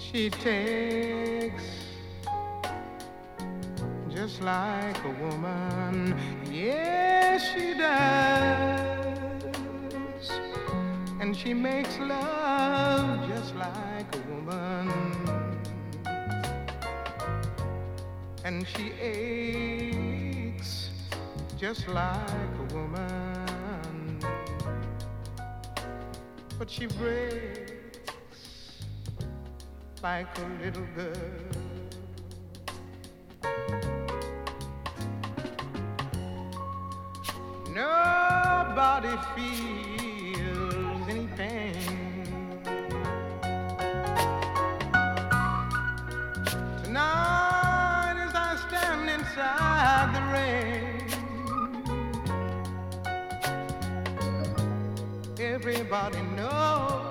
She takes just like a woman. Yes, she does. And she makes love just like a woman. And she aches just like a woman. But she breaks like a little girl. Nobody feels any pain. Tonight as I stand inside the rain, everybody knows